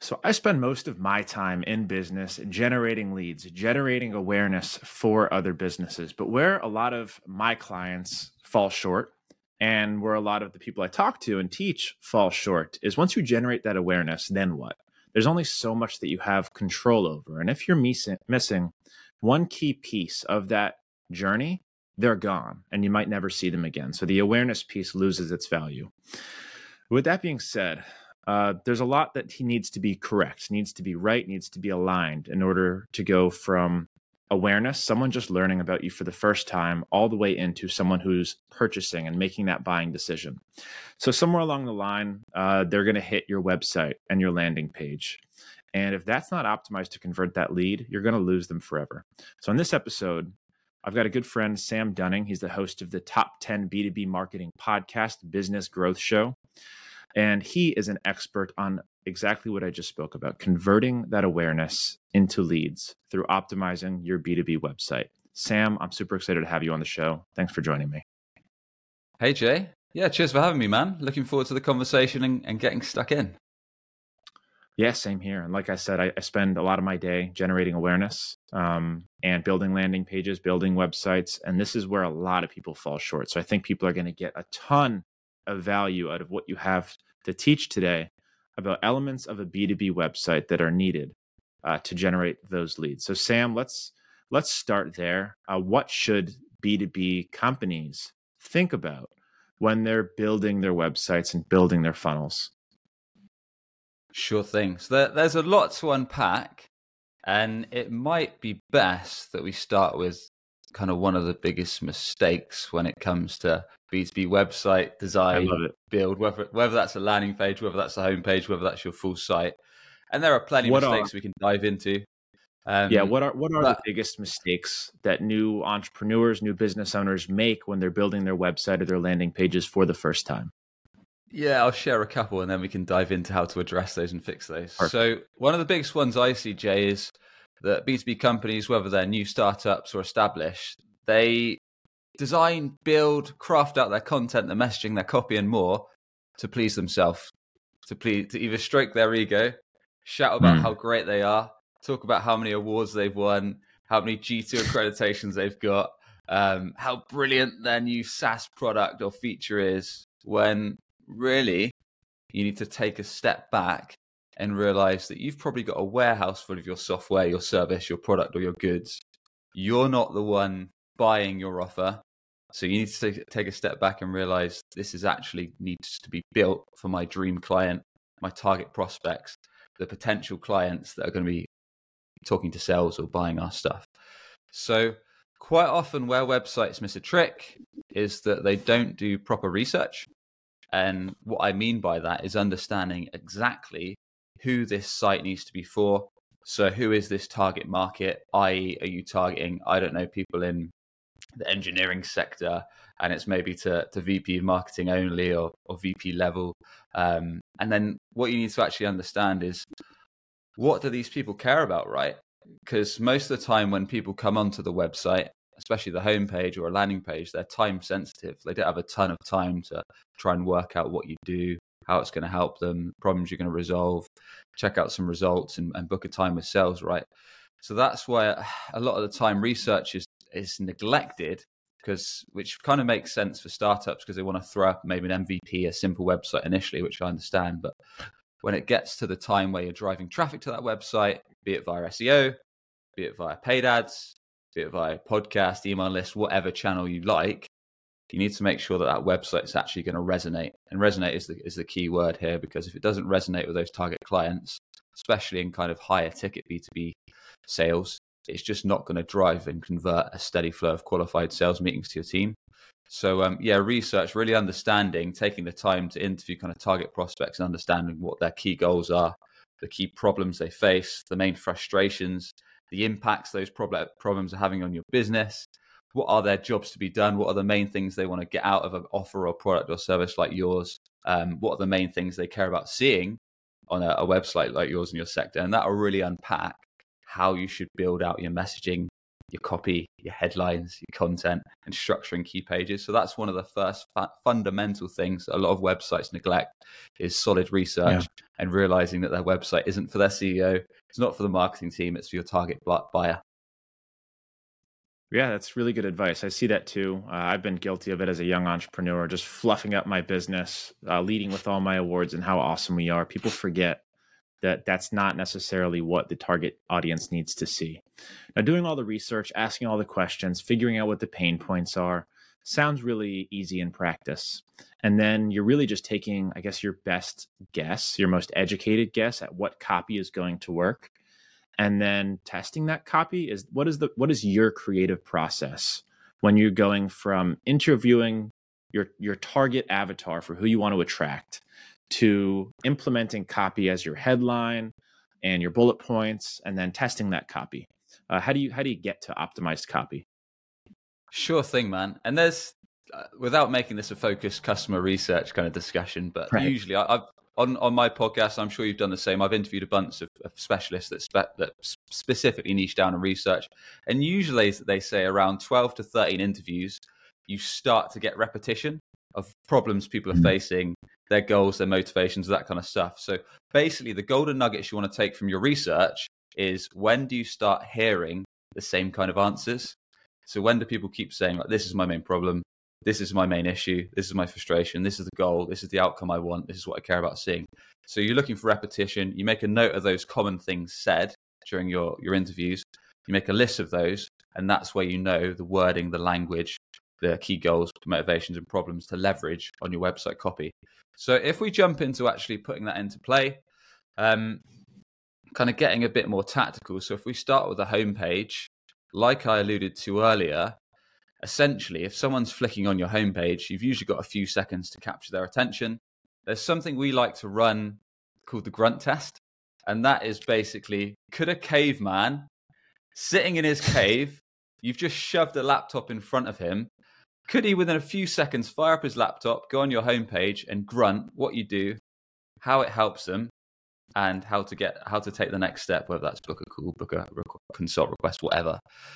So I spend most of my time in business generating leads, generating awareness for other businesses. But where a lot of my clients fall short and where a lot of the people I talk to and teach fall short is once you generate that awareness, then what? There's only so much that you have control over. And if you're missing one key piece of that journey, they're gone and you might never see them again. So the awareness piece loses its value. With that being said, there's a lot that he needs to be correct, needs to be right, needs to be aligned in order to go from awareness, someone just learning about you for the first time, all the way into someone who's purchasing and making that buying decision. So somewhere along the line, they're going to hit your website and your landing page. And if that's not optimized to convert that lead, you're going to lose them forever. So in this episode, I've got a good friend, Sam Dunning. He's the host of the Top 10 B2B Marketing Podcast, Business Growth Show. And he is an expert on exactly what I just spoke about, converting that awareness into leads through optimizing your B2B website. Sam, I'm super excited to have you on the show. Thanks for joining me. Hey, Jay. Yeah, cheers for having me, man. Looking forward to the conversation and getting stuck in. Yeah, same here. And like I said, I spend a lot of my day generating awareness and building landing pages, building websites. And this is where a lot of people fall short. So I think people are going to get a ton of value out of what you have to teach today about elements of a B2B website that are needed to generate those leads. So Sam, let's start there. What should B2B companies think about when they're building their websites and building their funnels? Sure thing. So there's a lot to unpack, and it might be best that we start with kind of one of the biggest mistakes when it comes to B2B website design, build, whether that's a landing page, whether that's a home page, whether that's your full site. And there are plenty of mistakes we can dive into. What are the biggest mistakes that new entrepreneurs, new business owners make when they're building their website or their landing pages for the first time? Yeah, I'll share a couple and then we can dive into how to address those and fix those. Perfect. So one of the biggest ones I see, Jay, is that B2B companies, whether they're new startups or established, they design, build, craft out their content, their messaging, their copy and more to please themselves, to either stroke their ego, shout about how great they are, talk about how many awards they've won, how many G2 accreditations they've got, how brilliant their new SaaS product or feature is, when really you need to take a step back and realize that you've probably got a warehouse full of your software, your service, your product, or your goods. You're not the one buying your offer. So you need to take a step back and realize this is actually needs to be built for my dream client, my target prospects, the potential clients that are going to be talking to sales or buying our stuff. So quite often where websites miss a trick is that they don't do proper research. And what I mean by that is understanding exactly who this site needs to be for. So who is this target market? I.e., are you targeting, I don't know, people in the engineering sector, and it's maybe to VP marketing only or VP level. And then what you need to actually understand is, what do these people care about, right? Because most of the time when people come onto the website, especially the homepage or a landing page, they're time sensitive. They don't have a ton of time to try and work out what you do, how it's going to help them, problems you're going to resolve, check out some results and book a time with sales, right? So that's why a lot of the time research is neglected, which kind of makes sense for startups because they want to throw up maybe an MVP, a simple website initially, which I understand. But when it gets to the time where you're driving traffic to that website, be it via SEO, be it via paid ads, be it via podcast, email list, whatever channel you like, you need to make sure that website is actually going to resonate. And resonate is the key word here, because if it doesn't resonate with those target clients, especially in kind of higher ticket B2B sales, it's just not going to drive and convert a steady flow of qualified sales meetings to your team. So research, really understanding, taking the time to interview kind of target prospects and understanding what their key goals are, the key problems they face, the main frustrations, the impacts those problems are having on your business. What are their jobs to be done? What are the main things they want to get out of an offer or product or service like yours? What are the main things they care about seeing on a website like yours in your sector? And that will really unpack how you should build out your messaging, your copy, your headlines, your content, and structuring key pages. So that's one of the first fundamental things that a lot of websites neglect is solid research and realizing that their website isn't for their CEO, it's not for the marketing team, it's for your target buyer. Yeah, that's really good advice. I see that too. I've been guilty of it as a young entrepreneur, just fluffing up my business, leading with all my awards and how awesome we are. People forget that that's not necessarily what the target audience needs to see. Now, doing all the research, asking all the questions, figuring out what the pain points are, sounds really easy in practice. And then you're really just taking, I guess, your best guess, your most educated guess at what copy is going to work. And then testing that copy is what is your creative process when you're going from interviewing your target avatar for who you want to attract to implementing copy as your headline and your bullet points and then testing that copy. How do you get to optimized copy? Sure thing, man. And there's without making this a focused customer research kind of discussion, but usually I've on my podcast, I'm sure you've done the same. I've interviewed a bunch of specialists that specifically niche down on research. And usually they say around 12 to 13 interviews, you start to get repetition of problems people are facing, their goals, their motivations, that kind of stuff. So basically the golden nuggets you want to take from your research is when do you start hearing the same kind of answers? So when do people keep saying, like, this is my main problem, this is my main issue, this is my frustration, this is the goal, this is the outcome I want, this is what I care about seeing. So you're looking for repetition. You make a note of those common things said during your interviews. You make a list of those, and that's where you know the wording, the language, the key goals, motivations, and problems to leverage on your website copy. So if we jump into actually putting that into play, kind of getting a bit more tactical. So if we start with a homepage, like I alluded to earlier, essentially, if someone's flicking on your homepage, you've usually got a few seconds to capture their attention. There's something we like to run called the grunt test. And that is basically, could a caveman sitting in his cave, you've just shoved a laptop in front of him, could he within a few seconds fire up his laptop, go on your homepage and grunt what you do, how it helps them, and how to take the next step, whether that's book a call, book a consult request, whatever.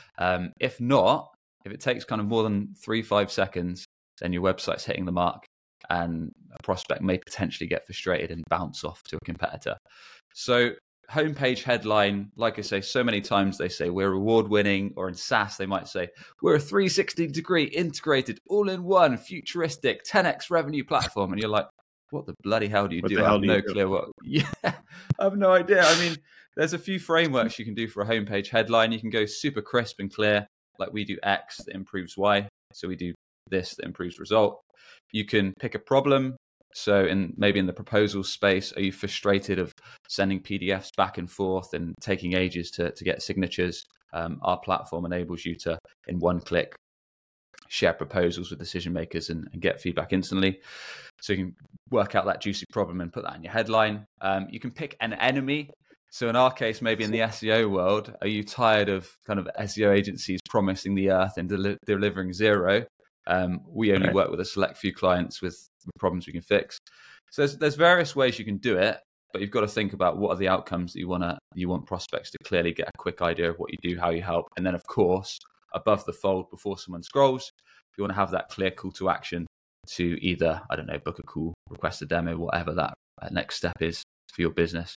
If not, if it takes kind of more than 3-5 seconds, then your website's hitting the mark and a prospect may potentially get frustrated and bounce off to a competitor. So homepage headline, like I say, so many times they say we're award winning, or in SaaS, they might say we're a 360-degree integrated all-in-one futuristic 10x revenue platform. And you're like, what the bloody hell do you do? I have no clue what. Yeah, I have no idea. I mean, there's a few frameworks you can do for a homepage headline. You can go super crisp and clear, like we do X that improves Y. So we do this that improves result. You can pick a problem. So maybe in the proposal space, are you frustrated of sending PDFs back and forth and taking ages to get signatures? Our platform enables you to, in one click, share proposals with decision makers and get feedback instantly. So you can work out that juicy problem and put that in your headline. You can pick an enemy. So in our case, maybe in the SEO world, are you tired of kind of SEO agencies promising the earth and delivering zero? We only work with a select few clients with problems we can fix. So there's various ways you can do it, but you've got to think about what are the outcomes that you want prospects to clearly get a quick idea of what you do, how you help. And then, of course, above the fold, before someone scrolls, you want to have that clear call to action to either, I don't know, book a call, request a demo, whatever that next step is for your business.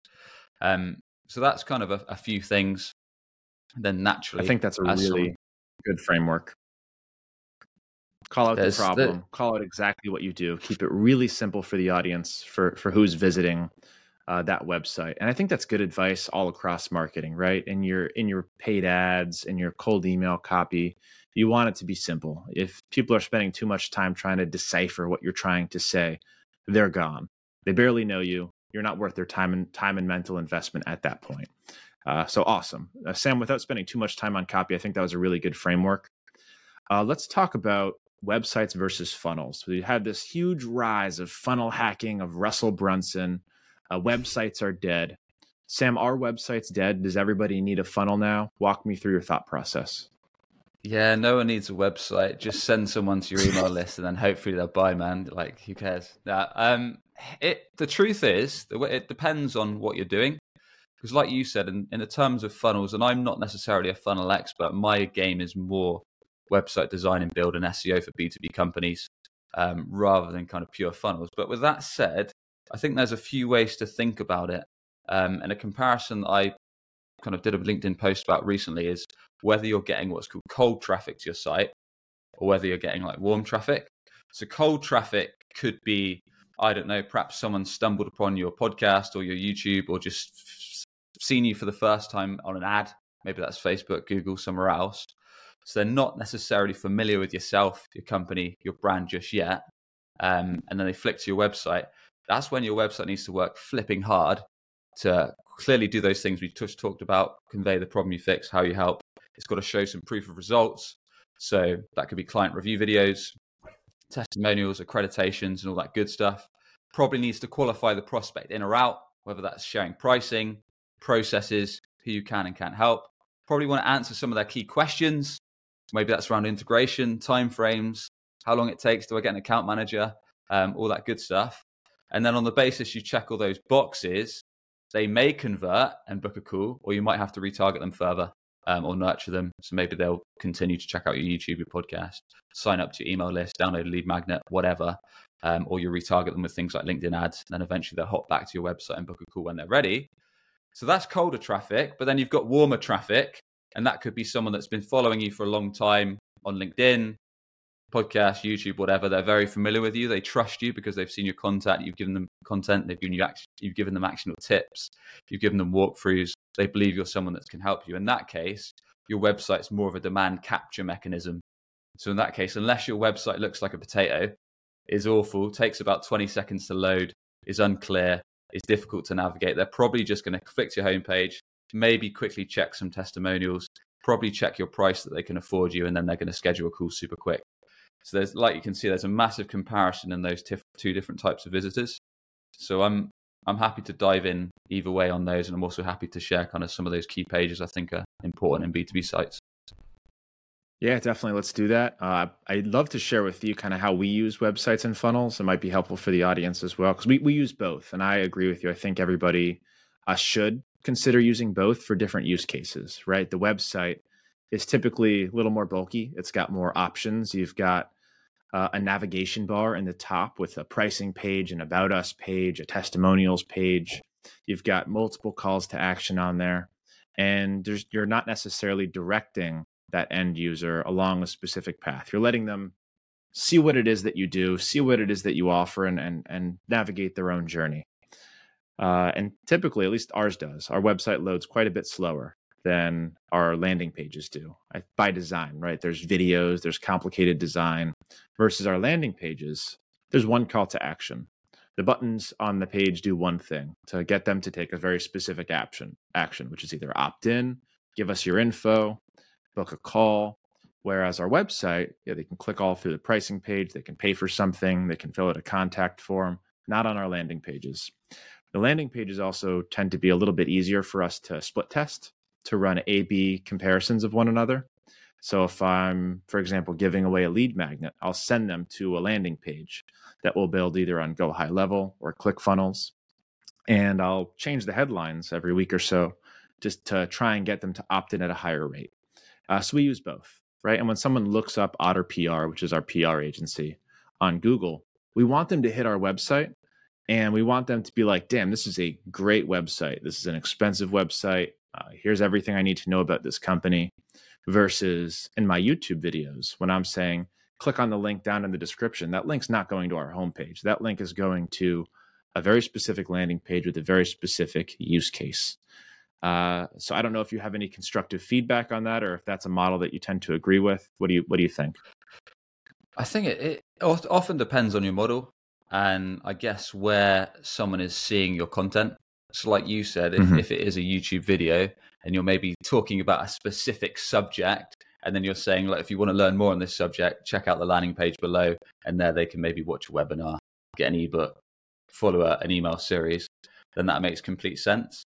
So that's kind of a few things. And then naturally, I think that's a really good framework. Call out the problem, call out exactly what you do, keep it really simple for the audience, for who's visiting that website. And I think that's good advice all across marketing, right? In your paid ads, in your cold email copy, you want it to be simple. If people are spending too much time trying to decipher what you're trying to say, they're gone. They barely know you. You're not worth their time and mental investment at that point. So awesome. Sam, without spending too much time on copy, I think that was a really good framework. Let's talk about websites versus funnels. We had this huge rise of funnel hacking, of Russell Brunson. Websites are dead. Sam, are websites dead? Does everybody need a funnel now? Walk me through your thought process. Yeah, no one needs a website. Just send someone to your email list and then hopefully they'll buy, man. Like, who cares? The truth is, it depends on what you're doing. Because like you said, in the terms of funnels, and I'm not necessarily a funnel expert, my game is more website design and build and SEO for B2B companies rather than kind of pure funnels. But with that said, I think there's a few ways to think about it. And a comparison that I kind of did a LinkedIn post about recently is whether you're getting what's called cold traffic to your site or whether you're getting like warm traffic. So cold traffic could be, I don't know, perhaps someone stumbled upon your podcast or your YouTube or just seen you for the first time on an ad. Maybe that's Facebook, Google, somewhere else. So they're not necessarily familiar with yourself, your company, your brand just yet. And then they flick to your website. That's when your website needs to work flipping hard to clearly do those things we just talked about, convey the problem you fix, how you help. It's got to show some proof of results. So that could be client review videos, testimonials, accreditations, and all that good stuff. Probably needs to qualify the prospect in or out, whether that's sharing pricing, processes, who you can and can't help. Probably want to answer some of their key questions. Maybe that's around integration, timeframes, how long it takes, do I get an account manager, all that good stuff. And then on the basis you check all those boxes, they may convert and book a call, or you might have to retarget them further or nurture them. So maybe they'll continue to check out your YouTube, your podcast, sign up to your email list, download a lead magnet, whatever. Or you retarget them with things like LinkedIn ads. And then eventually they'll hop back to your website and book a call when they're ready. So that's colder traffic. But then you've got warmer traffic. And that could be someone that's been following you for a long time on LinkedIn, podcast, YouTube, whatever. They're very familiar with you. They trust you because they've seen your content. You've given them content. You've given them actionable tips. You've given them walkthroughs. They believe you're someone that can help you. In that case, your website's more of a demand capture mechanism. So in that case, unless your website looks like a potato, is awful, takes about 20 seconds to load, is unclear, is difficult to navigate, they're probably just going to click to your homepage, maybe quickly check some testimonials, probably check your price that they can afford you, and then they're going to schedule a call super quick. So there's, like you can see, there's a massive comparison in those two different types of visitors. So I'm happy to dive in either way on those, and I'm also happy to share kind of some of those key pages I think are important in B2B sites. Yeah, definitely. Let's do that. I'd love to share with you kind of how we use websites and funnels. It might be helpful for the audience as well, because we use both. And I agree with you. I think everybody should consider using both for different use cases, right? The website is typically a little more bulky. It's got more options. You've got a navigation bar in the top with a pricing page, an about us page, a testimonials page. You've got multiple calls to action on there. And you're not necessarily directing that end user along a specific path. You're letting them see what it is that you do, see what it is that you offer, and navigate their own journey. And typically, at least ours does, our website loads quite a bit slower than our landing pages do by design, right? There's videos, there's complicated design versus our landing pages. There's one call to action. The buttons on the page do one thing to get them to take a very specific action, which is either opt in, give us your info, book a call. Whereas our website, they can click all through the pricing page, they can pay for something, they can fill out a contact form, not on our landing pages. The landing pages also tend to be a little bit easier for us to split test, to run A/B comparisons of one another. So if I'm, for example, giving away a lead magnet, I'll send them to a landing page that will build either on Go High Level or ClickFunnels. And I'll change the headlines every week or so just to try and get them to opt in at a higher rate. So we use both, right? And when someone looks up Otter PR, which is our PR agency, on Google, we want them to hit our website and we want them to be like, damn, this is a great website. This is an expensive website. Here's everything I need to know about this company. Versus in my YouTube videos, when I'm saying, click on the link down in the description, that link's not going to our homepage. That link is going to a very specific landing page with a very specific use case. So I don't know if you have any constructive feedback on that, or if that's a model that you tend to agree with. What do you think? I think it often depends on your model, and I guess where someone is seeing your content. So like you said, if it is a YouTube video and you're maybe talking about a specific subject, and then you're saying, like, if you want to learn more on this subject, check out the landing page below, and there they can maybe watch a webinar, get an ebook, follow an email series, then that makes complete sense.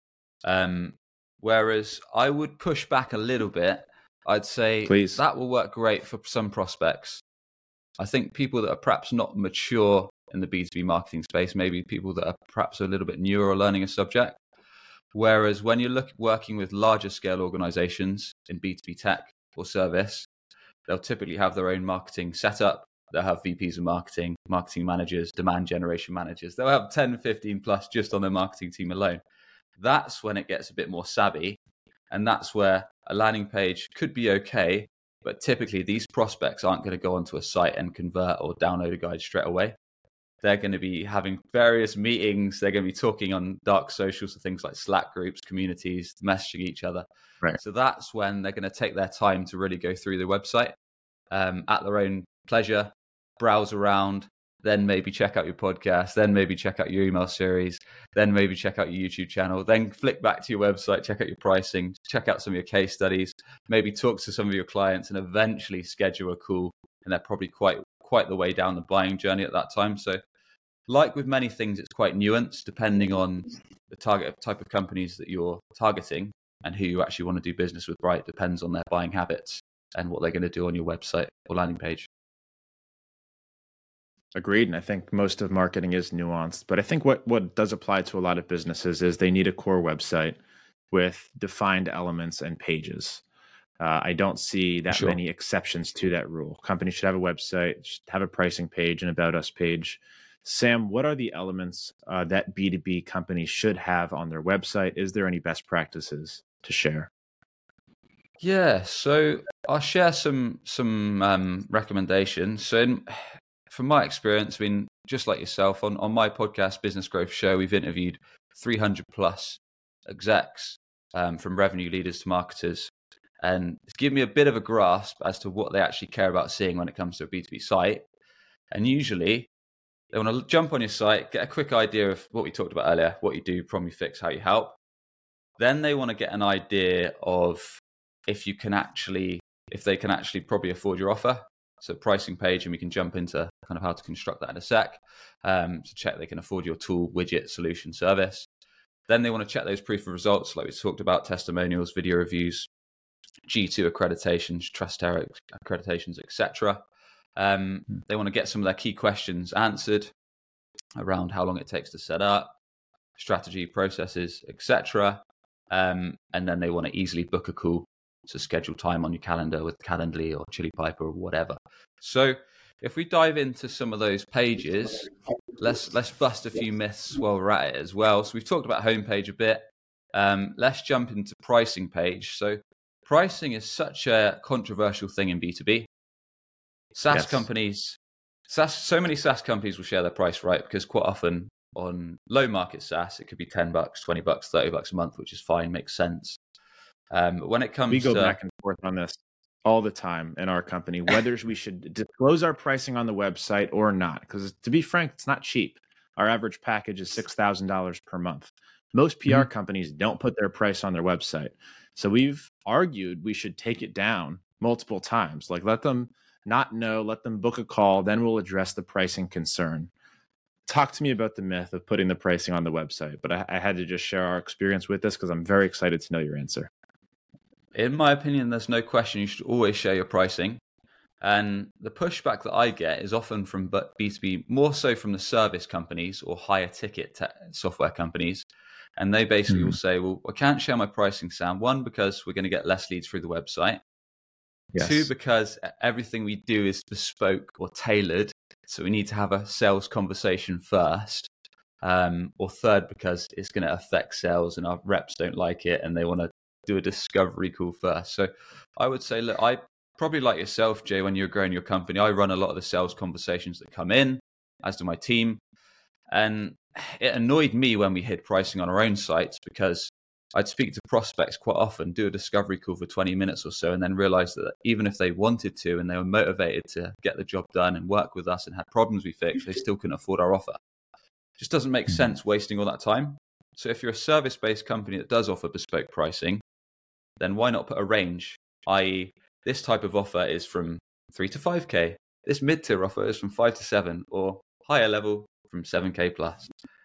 Whereas I would push back a little bit. I'd say Please. That will work great for some prospects. I think people that are perhaps not mature in the B2B marketing space, maybe people that are perhaps a little bit newer or learning a subject, Whereas when you're working with larger scale organizations in B2B tech or service, they'll typically have their own marketing setup. They'll have VPs of marketing, marketing managers, demand generation managers. They'll have 10, 15 plus just on their marketing team alone. That's when it gets a bit more savvy. And that's where a landing page could be okay. But typically these prospects aren't going to go onto a site and convert or download a guide straight away. They're going to be having various meetings. They're going to be talking on dark socials, so things like Slack groups, communities, messaging each other. Right. So that's when they're going to take their time to really go through the website at their own pleasure, browse around, then maybe check out your podcast, then maybe check out your email series, then maybe check out your YouTube channel, then flick back to your website, check out your pricing, check out some of your case studies, maybe talk to some of your clients, and eventually schedule a call. And they're probably quite the way down the buying journey at that time. So like with many things, it's quite nuanced depending on the target type of companies that you're targeting and who you actually want to do business with, right? It depends on their buying habits and what they're going to do on your website or landing page. Agreed. And I think most of marketing is nuanced, but I think what does apply to a lot of businesses is they need a core website with defined elements and pages. I don't see that many exceptions to that rule. Companies should have a website, should have a pricing page, an about us page. Sam, what are the elements that B2B companies should have on their website? Is there any best practices to share? Yeah, so I'll share some recommendations. So from my experience, I mean, just like yourself, on my podcast, Business Growth Show, we've interviewed 300 plus execs from revenue leaders to marketers. And it's given me a bit of a grasp as to what they actually care about seeing when it comes to a B2B site. And usually they want to jump on your site, get a quick idea of what we talked about earlier, what you do, problem you fix, how you help. Then they want to get an idea of if they can actually probably afford your offer. So pricing page, and we can jump into kind of how to construct that in a sec. To check they can afford your tool, widget, solution, service. Then they want to check those proof of results, like we talked about, testimonials, video reviews, G2 accreditations, Trustera accreditations, etc. They want to get some of their key questions answered around how long it takes to set up, strategy, processes, etc. And then they want to easily book a call to schedule time on your calendar with Calendly or Chili Piper or whatever. So if we dive into some of those pages, let's bust a few myths while we're at it as well. So we've talked about homepage a bit. Let's jump into pricing page. So pricing is such a controversial thing in B2B. SaaS companies, so many SaaS companies will share their price, right? Because quite often on low market SaaS, it could be $10, $20, $30 a month, which is fine, makes sense. But when it comes we go back and forth on this all the time in our company, whether we should disclose our pricing on the website or not. Because to be frank, it's not cheap. Our average package is $6,000 per month. Most PR companies don't put their price on their website. So we've argued we should take it down multiple times. Like, let them not know, let them book a call, then we'll address the pricing concern. Talk to me about the myth of putting the pricing on the website. But I had to just share our experience with this because I'm very excited to know your answer. In my opinion, there's no question you should always share your pricing. And the pushback that I get is often from B2B, more so from the service companies or higher ticket software companies. And they basically will say, well, I can't share my pricing, Sam. One, because we're going to get less leads through the website. Yes. Two, because everything we do is bespoke or tailored. So we need to have a sales conversation first. Or third, because it's going to affect sales and our reps don't like it and they want to do a discovery call first. So I would say, look, I probably like yourself, Jay, when you're growing your company, I run a lot of the sales conversations that come in, as do my team. And it annoyed me when we hid pricing on our own sites because I'd speak to prospects quite often, do a discovery call for 20 minutes or so, and then realize that even if they wanted to and they were motivated to get the job done and work with us and had problems we fixed, they still couldn't afford our offer. It just doesn't make sense wasting all that time. So if you're a service-based company that does offer bespoke pricing, then why not put a range, i.e. this type of offer is from 3 to 5K, this mid-tier offer is from 5 to 7, or higher level from 7K plus.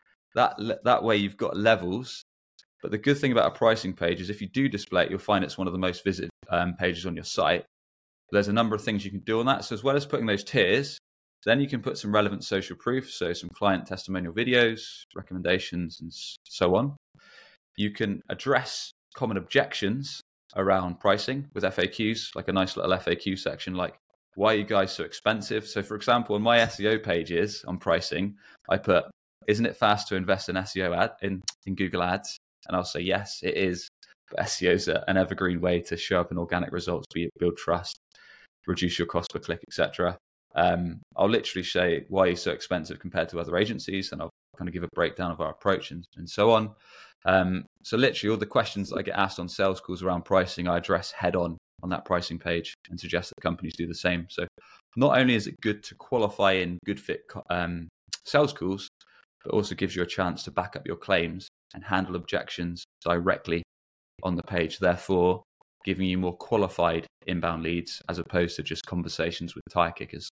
That way you've got levels. But the good thing about a pricing page is if you do display it, you'll find it's one of the most visited pages on your site. There's a number of things you can do on that. So as well as putting those tiers, then you can put some relevant social proof, so some client testimonial videos, recommendations, and so on. You can address common objections around pricing with FAQs, like a nice little FAQ section, like, why are you guys so expensive? So for example, on my SEO pages on pricing, I put, isn't it fast to invest in SEO in Google Ads? And I'll say, yes, it is. But SEO is an evergreen way to show up in organic results, build trust, reduce your cost per click, etc. I'll literally say, why are you so expensive compared to other agencies? And I'll kind of give a breakdown of our approach and so on. So literally all the questions that I get asked on sales calls around pricing, I address head on that pricing page and suggest that companies do the same. So not only is it good to qualify in good fit sales calls, but also gives you a chance to back up your claims and handle objections directly on the page, therefore giving you more qualified inbound leads as opposed to just conversations with tire kickers.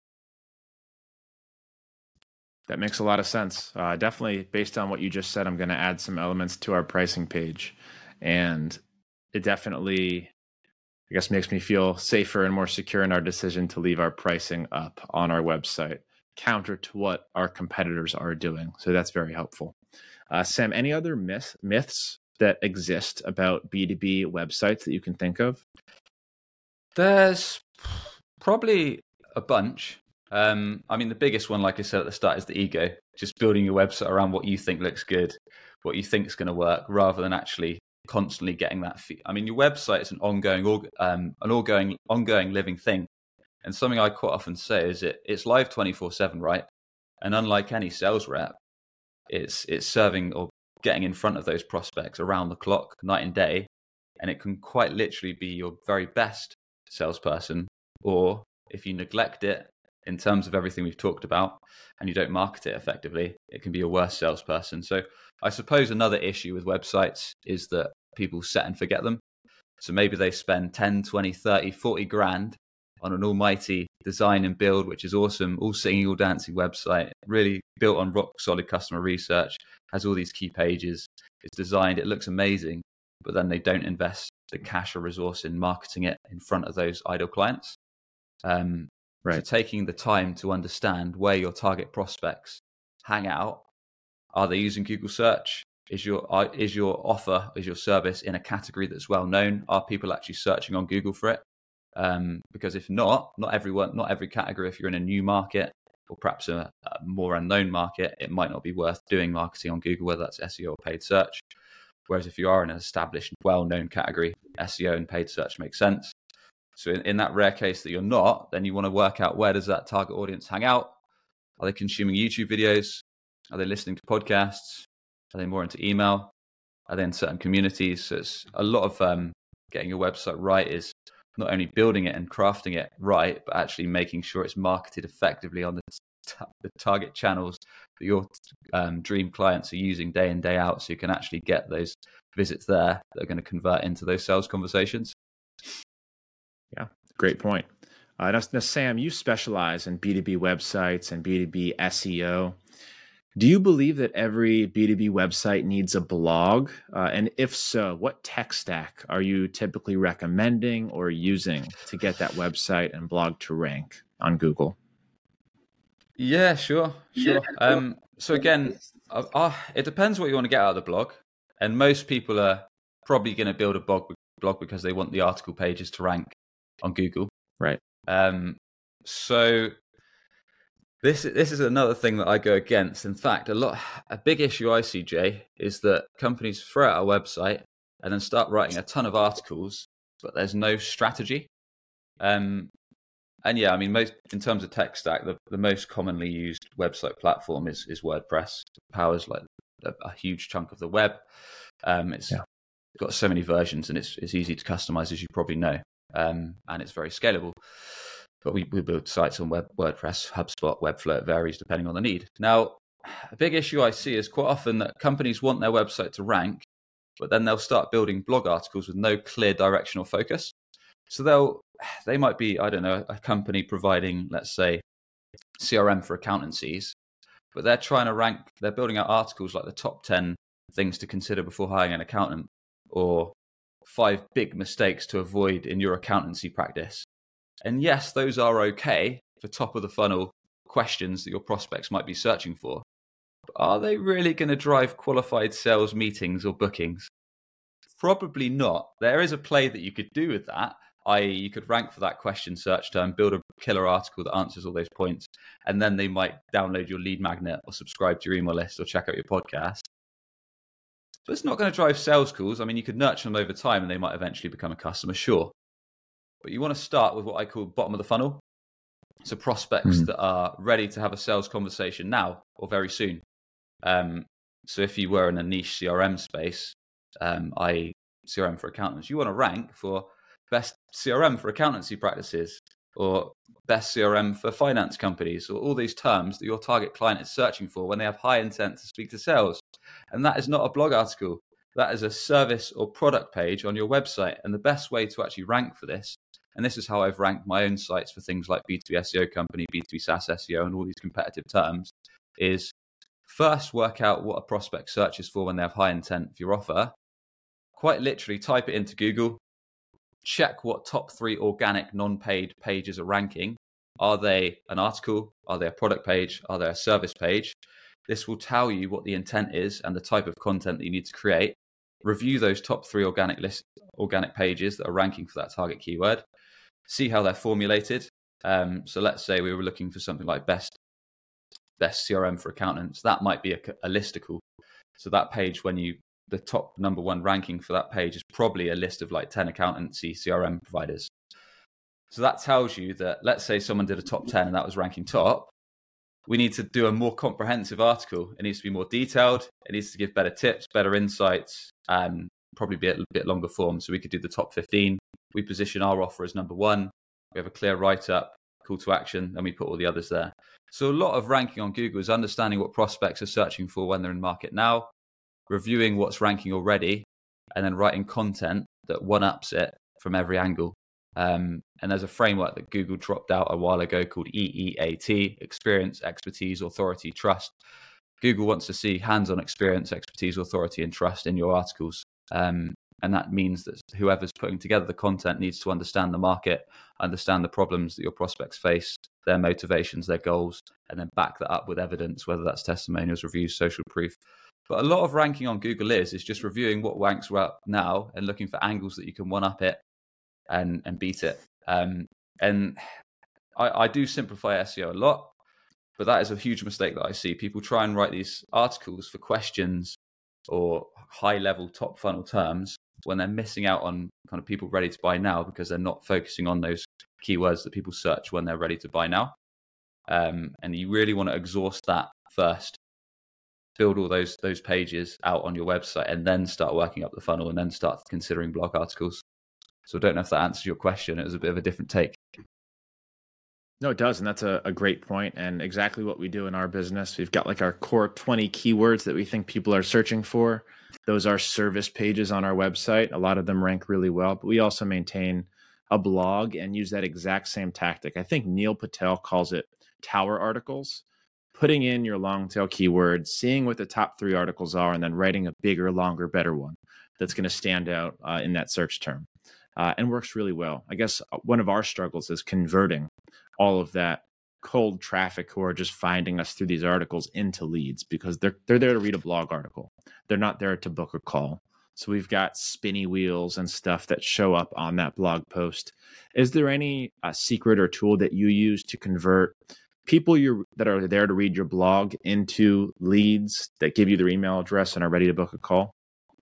That makes a lot of sense. Definitely, based on what you just said, I'm going to add some elements to our pricing page. And it definitely, I guess, makes me feel safer and more secure in our decision to leave our pricing up on our website, counter to what our competitors are doing. So that's very helpful. Sam, any other myths that exist about B2B websites that you can think of? There's probably a bunch. I mean, the biggest one, like I said at the start, is the ego. Just building your website around what you think looks good, what you think is going to work, rather than actually constantly getting that. I mean, your website is an ongoing living thing. And something I quite often say is it's live 24/7, right? And unlike any sales rep, it's serving or getting in front of those prospects around the clock, night and day. And it can quite literally be your very best salesperson, or if you neglect it in terms of everything we've talked about and you don't market it effectively, it can be your worst salesperson. So I suppose another issue with websites is that people set and forget them. So maybe they spend 10, 20, 30, 40 grand on an almighty design and build, which is awesome, all singing, all dancing website, really built on rock solid customer research, has all these key pages, it's designed, it looks amazing, but then they don't invest the cash or resource in marketing it in front of those ideal clients. Right. So taking the time to understand where your target prospects hang out. Are they using Google search? Is your offer, is your service in a category that's well known? Are people actually searching on Google for it? Because if not every category, if you're in a new market or perhaps a more unknown market, it might not be worth doing marketing on Google, whether that's SEO or paid search. Whereas if you are in an established, well-known category, SEO and paid search makes sense. So in that rare case that you're not, then you want to work out, where does that target audience hang out? Are they consuming YouTube videos? Are they listening to podcasts? Are they more into email? Are they in certain communities? So it's a lot of getting your website right is not only building it and crafting it right, but actually making sure it's marketed effectively on the target channels that your dream clients are using day in, day out, so you can actually get those visits there that are going to convert into those sales conversations. Yeah, great point. Now, Sam, you specialize in B2B websites and B2B SEO. Do you believe that every B2B website needs a blog? And if so, what tech stack are you typically recommending or using to get that website and blog to rank on Google? Yeah, sure. So again, it depends what you want to get out of the blog. And most people are probably going to build a blog because they want the article pages to rank on Google. Right. So this is another thing that I go against. In fact, a big issue I see, Jay, is that companies throw out a website and then start writing a ton of articles, but there's no strategy. And yeah, I mean, in terms of tech stack, the most commonly used website platform is WordPress. It powers like a huge chunk of the web. It's got so many versions, and it's easy to customize, as you probably know, and it's very scalable. But we build sites on WordPress, HubSpot, Webflow. It varies depending on the need. Now, a big issue I see is quite often that companies want their website to rank, but then they'll start building blog articles with no clear directional focus. So they might be, I don't know, a company providing, let's say, CRM for accountancies, but they're trying to rank, they're building out articles like the top 10 things to consider before hiring an accountant, or 5 big mistakes to avoid in your accountancy practice. And yes, those are okay for top of the funnel questions that your prospects might be searching for. But are they really going to drive qualified sales meetings or bookings? Probably not. There is a play that you could do with that, i.e. you could rank for that question search term, build a killer article that answers all those points, and then they might download your lead magnet or subscribe to your email list or check out your podcast. But it's not going to drive sales calls. I mean, you could nurture them over time and they might eventually become a customer, sure. But you want to start with what I call bottom of the funnel. So prospects that are ready to have a sales conversation now or very soon. So if you were in a niche CRM space, i.e. CRM for accountants, you want to rank for best CRM for accountancy practices or best CRM for finance companies, or all these terms that your target client is searching for when they have high intent to speak to sales. And that is not a blog article. That is a service or product page on your website. And the best way to actually rank for this, and this is how I've ranked my own sites for things like B2B SEO company, B2B SaaS SEO, and all these competitive terms, is first work out what a prospect searches for when they have high intent for your offer. Quite literally type it into Google, check what top 3 organic non-paid pages are ranking. Are they an article? Are they a product page? Are they a service page? This will tell you what the intent is and the type of content that you need to create. Review those top 3 organic pages that are ranking for that target keyword. See how they're formulated. So let's say we were looking for something like best CRM for accountants. That might be a listicle. So that page, the top number 1 ranking for that page is probably a list of like 10 accountancy CRM providers. So that tells you that, let's say someone did a top 10 and that was ranking top. We need to do a more comprehensive article. It needs to be more detailed. It needs to give better tips, better insights, and probably be a bit longer form. So we could do the top 15. We position our offer as number 1. We have a clear write-up, call to action, and we put all the others there. So a lot of ranking on Google is understanding what prospects are searching for when they're in market now, reviewing what's ranking already, and then writing content that one-ups it from every angle. And there's a framework that Google dropped out a while ago called EEAT, Experience, Expertise, Authority, Trust. Google wants to see hands-on experience, expertise, authority, and trust in your articles. And that means that whoever's putting together the content needs to understand the market, understand the problems that your prospects face, their motivations, their goals, and then back that up with evidence, whether that's testimonials, reviews, social proof. But a lot of ranking on Google is just reviewing what ranks well now and looking for angles that you can one-up it and beat it. And I do simplify SEO a lot, but that is a huge mistake that I see. People try and write these articles for questions or high-level top funnel terms when they're missing out on kind of people ready to buy now because they're not focusing on those keywords that people search when they're ready to buy now. And you really want to exhaust that first. Build all those pages out on your website and then start working up the funnel and then start considering blog articles. So I don't know if that answers your question. It was a bit of a different take. No, it does. And that's a great point, and exactly what we do in our business. We've got like our core 20 keywords that we think people are searching for. Those are service pages on our website. A lot of them rank really well, but we also maintain a blog and use that exact same tactic. I think Neil Patel calls it tower articles. Putting in your long tail keywords, seeing what the top 3 articles are, and then writing a bigger, longer, better one that's going to stand out in that search term. And works really well. I guess one of our struggles is converting all of that cold traffic who are just finding us through these articles into leads, because they're there to read a blog article. They're not there to book a call. So we've got spinny wheels and stuff that show up on that blog post. Is there any secret or tool that you use to convert people that are there to read your blog into leads that give you their email address and are ready to book a call?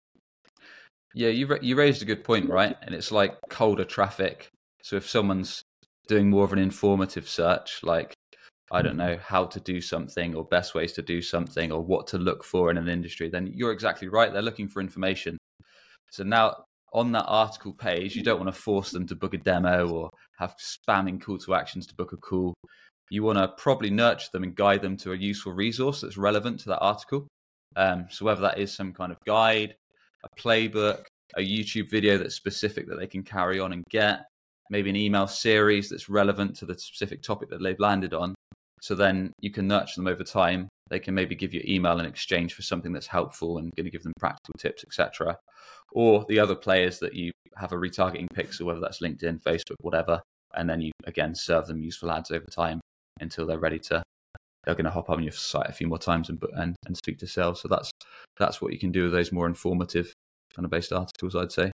Yeah, you raised a good point, right? And it's like colder traffic. So if someone's doing more of an informative search, like, I don't know, how to do something or best ways to do something or what to look for in an industry, then you're exactly right. They're looking for information. So now on that article page, you don't want to force them to book a demo or have spamming call to actions to book a call. You want to probably nurture them and guide them to a useful resource that's relevant to that article. So whether that is some kind of guide, a playbook, a YouTube video that's specific that they can carry on and get, maybe an email series that's relevant to the specific topic that they've landed on. So then you can nurture them over time. They can maybe give you email in exchange for something that's helpful and going to give them practical tips, etc. Or the other players that you have a retargeting pixel, whether that's LinkedIn, Facebook, whatever, and then you again serve them useful ads over time until they're ready to. They're going to hop on your site a few more times and speak to sales. So that's what you can do with those more informative kind of based articles, I'd say.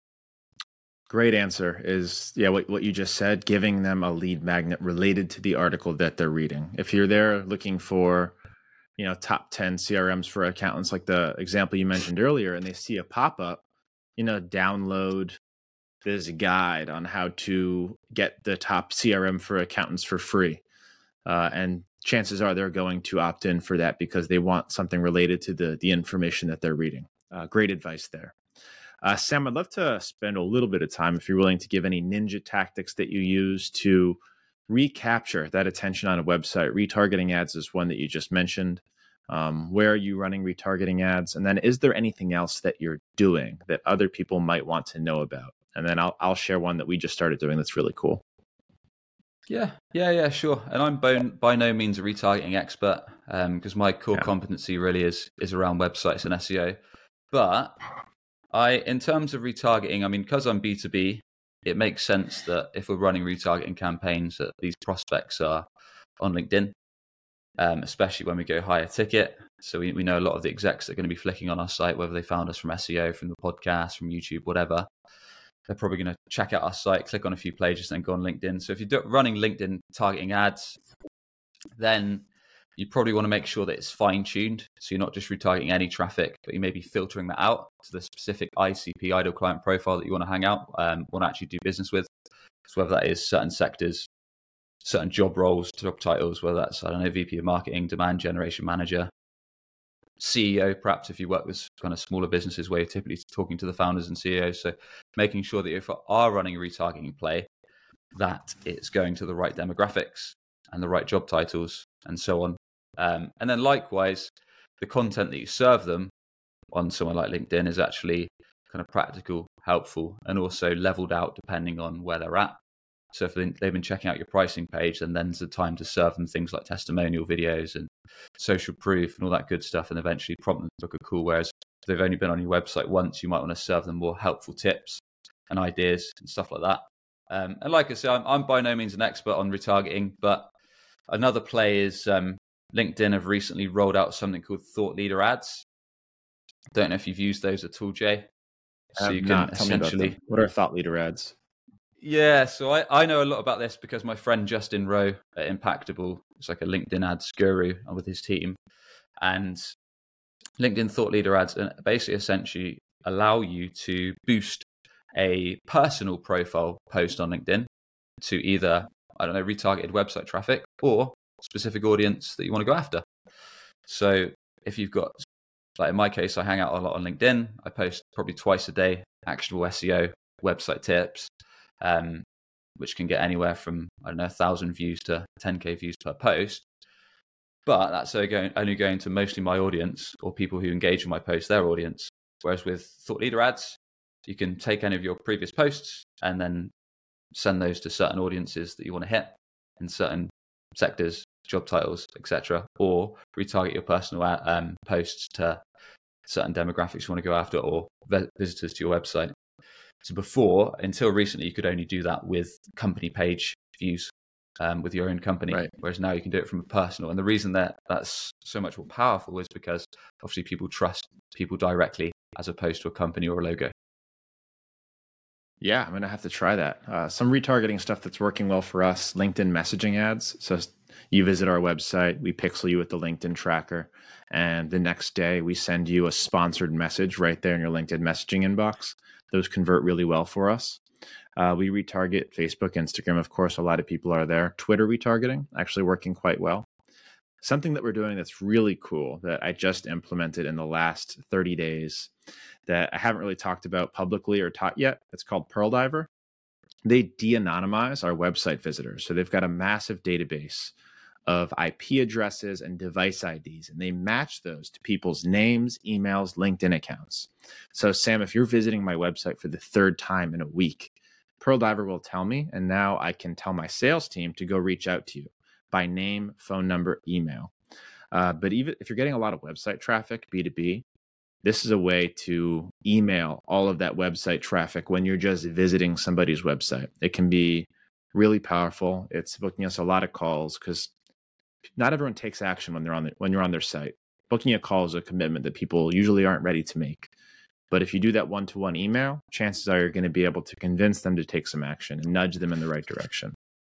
Great answer is, yeah, what you just said, giving them a lead magnet related to the article that they're reading. If you're there looking for, top 10 CRMs for accountants, like the example you mentioned earlier, and they see a pop-up, download this guide on how to get the top CRM for accountants for free. And chances are they're going to opt in for that because they want something related to the information that they're reading. Great advice there. Sam, I'd love to spend a little bit of time, if you're willing, to give any ninja tactics that you use to recapture that attention on a website. Retargeting ads is one that you just mentioned. Where are you running retargeting ads? And then is there anything else that you're doing that other people might want to know about? And then I'll share one that we just started doing that's really cool. Yeah, sure. And I'm by no means a retargeting expert because my core competency really is around websites and SEO. But in terms of retargeting, I mean, because I'm B2B, it makes sense that if we're running retargeting campaigns, that these prospects are on LinkedIn, especially when we go higher ticket. So we know a lot of the execs that are going to be flicking on our site, whether they found us from SEO, from the podcast, from YouTube, whatever. They're probably going to check out our site, click on a few pages, then go on LinkedIn. So if you're running LinkedIn targeting ads, then you probably want to make sure that it's fine-tuned. So you're not just retargeting any traffic, but you may be filtering that out to the specific ICP, ideal client profile, that you want to hang out, want to actually do business with. So whether that is certain sectors, certain job roles, job titles, whether that's, VP of marketing, demand generation manager, CEO, perhaps if you work with kind of smaller businesses where you're typically talking to the founders and CEOs. So making sure that if you are running a retargeting play, that it's going to the right demographics and the right job titles and so on. And then likewise, the content that you serve them on somewhere like LinkedIn is actually kind of practical, helpful, and also leveled out depending on where they're at. So if they've been checking out your pricing page, then there's the time to serve them things like testimonial videos and social proof and all that good stuff, and eventually prompt them to book a call. Whereas if they've only been on your website once, you might want to serve them more helpful tips and ideas and stuff like that. And like I said, I'm by no means an expert on retargeting, but another play is LinkedIn have recently rolled out something called Thought Leader Ads. Don't know if you've used those at all, Jay. So you can essentially, what are Thought Leader Ads? Yeah, so I know a lot about this because my friend Justin Rowe at Impactable is like a LinkedIn ads guru with his team. And LinkedIn Thought Leader Ads basically essentially allow you to boost a personal profile post on LinkedIn to either, retargeted website traffic or specific audience that you want to go after. So if you've got, like in my case, I hang out a lot on LinkedIn. I post probably twice a day, actionable SEO, website tips, which can get anywhere from, 1,000 views to 10K views per post. But that's only going to mostly my audience or people who engage with my posts, their audience. Whereas with Thought Leader Ads, you can take any of your previous posts and then send those to certain audiences that you want to hit in certain sectors, job titles, etc., or retarget your personal posts to certain demographics you want to go after or visitors to your website. So before, until recently, you could only do that with company page views with your own company, right? Whereas now you can do it from a personal. And the reason that that's so much more powerful is because obviously people trust people directly as opposed to a company or a logo. Yeah, I'm going to have to try that. Some retargeting stuff that's working well for us, LinkedIn messaging ads. So you visit our website, we pixel you with the LinkedIn tracker, and the next day we send you a sponsored message right there in your LinkedIn messaging inbox. Those convert really well for us. We retarget Facebook, Instagram, of course, a lot of people are there. Twitter retargeting, actually working quite well. Something that we're doing that's really cool that I just implemented in the last 30 days that I haven't really talked about publicly or taught yet. It's called Pearl Diver. They de-anonymize our website visitors. So they've got a massive database of IP addresses and device IDs, and they match those to people's names, emails, LinkedIn accounts. So Sam, if you're visiting my website for the third time in a week, Pearl Diver will tell me, and now I can tell my sales team to go reach out to you by name, phone number, email. But even if you're getting a lot of website traffic, B2B, this is a way to email all of that website traffic when you're just visiting somebody's website. It can be really powerful. It's booking us a lot of calls because not everyone takes action when you're on their site. Booking a call is a commitment that people usually aren't ready to make. But if you do that one-to-one email, chances are you're going to be able to convince them to take some action and nudge them in the right direction.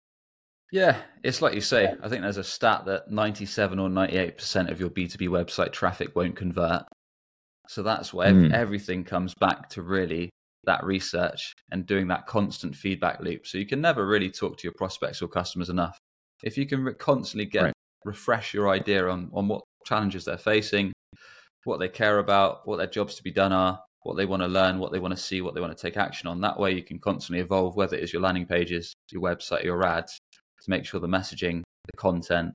Yeah, it's like you say. I think there's a stat that 97 or 98% of your B2B website traffic won't convert. So that's where everything comes back to really that research and doing that constant feedback loop. So you can never really talk to your prospects or customers enough. If you can constantly refresh your idea on what challenges they're facing, what they care about, what their jobs to be done are, what they want to learn, what they want to see, what they want to take action on. That way you can constantly evolve, whether it is your landing pages, your website, your ads, to make sure the messaging, the content,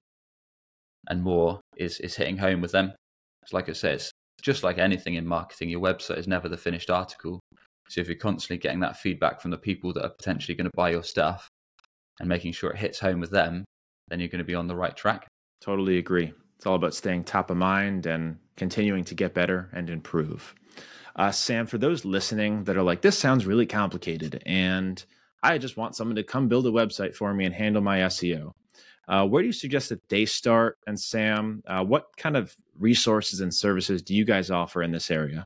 and more is hitting home with them. It's like I said, it's just like anything in marketing. Your website is never the finished article. So if you're constantly getting that feedback from the people that are potentially going to buy your stuff and making sure it hits home with them, then you're going to be on the right track. Totally agree. It's all about staying top of mind and continuing to get better and improve. Sam, for those listening that are like, this sounds really complicated and I just want someone to come build a website for me and handle my SEO. Where do you suggest that they start? And Sam, what kind of resources and services do you guys offer in this area?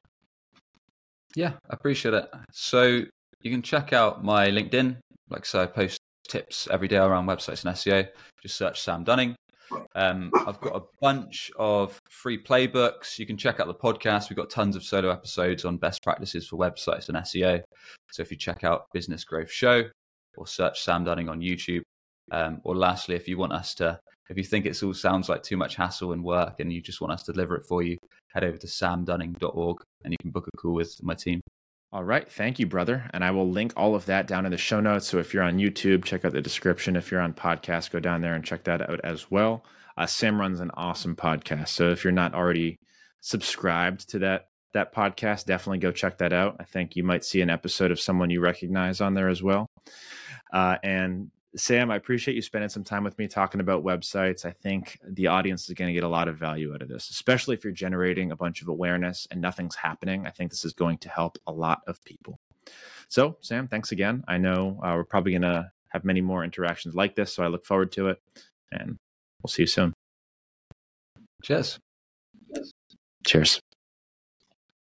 Yeah, I appreciate it. So you can check out my LinkedIn. Like I said, I post tips every day around websites and SEO. Just search Sam Dunning. I've got a bunch of free playbooks. You can check out the podcast. We've got tons of solo episodes on best practices for websites and SEO. So if you check out Business Growth Show or search Sam Dunning on YouTube, or lastly, if you you think it all sounds like too much hassle and work and you just want us to deliver it for you, head over to samdunning.org and you can book a call with my team. All right. Thank you, brother. And I will link all of that down in the show notes. So if you're on YouTube, check out the description. If you're on podcast, go down there and check that out as well. Sam runs an awesome podcast. So if you're not already subscribed to that podcast, definitely go check that out. I think you might see an episode of someone you recognize on there as well. And Sam, I appreciate you spending some time with me talking about websites. I think the audience is going to get a lot of value out of this, especially if you're generating a bunch of awareness and nothing's happening. I think this is going to help a lot of people. So, Sam, thanks again. I know we're probably going to have many more interactions like this, so I look forward to it, and we'll see you soon. Cheers. Cheers.